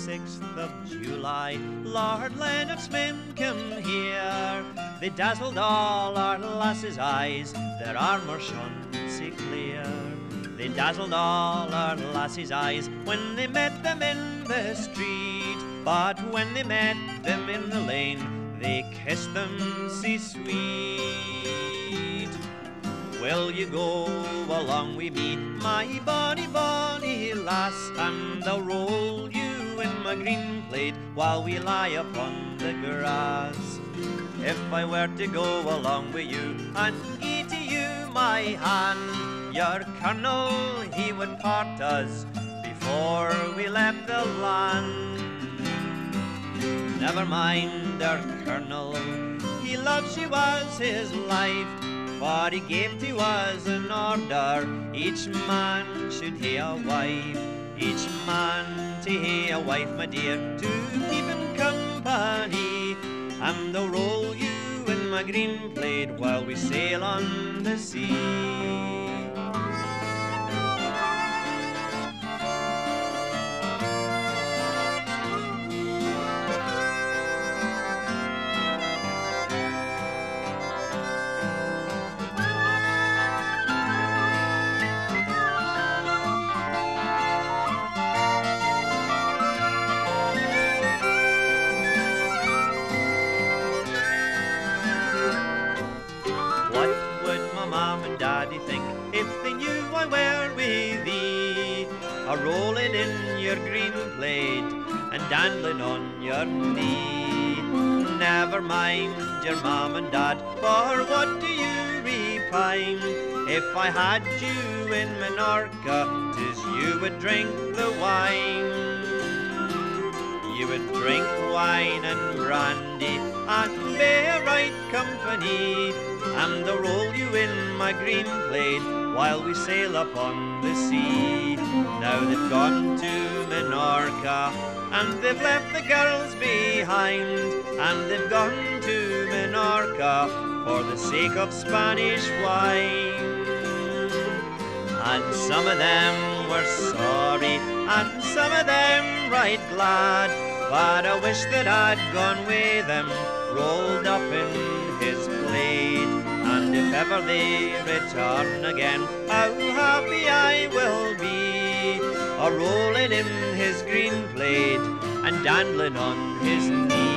6th of July, Lord Lennox men come here. They dazzled all our lasses' eyes, their armour shone so clear. They dazzled all our lasses' eyes when they met them in the street, but when they met them in the lane, they kissed them so sweet. Will you go along with me, my bonny, bonny lass, and I'll roll you in my green plaid while we lie upon the grass. If I were to go along with you and eat to you my hand, your colonel, he would part us before we left the land. Never mind our colonel, he loves you as his life, but he gave to us an order, each man should hae a wife. Each man to hae a wife, my dear, to keep him company, and I'll roll you in my green plaid while we sail on the sea. Mom and Daddy think if they knew I were with thee, a rolling in your green plaid and dandling on your knee. Never mind your mom and dad, for what do you repine? If I had you in Minorca, 'tis you would drink the wine. You would drink wine and brandy and be a right company, and I'll roll you in my green plaid while we sail upon the sea. Now they've gone to Minorca and they've left the girls behind, and they've gone to Minorca for the sake of Spanish wine. And some of them were sorry and some of them right glad, but I wish that I'd gone with them, rolled up in his plaid. And if ever they return again, how happy I will be, a rolling in his green plaid and dandling on his knee.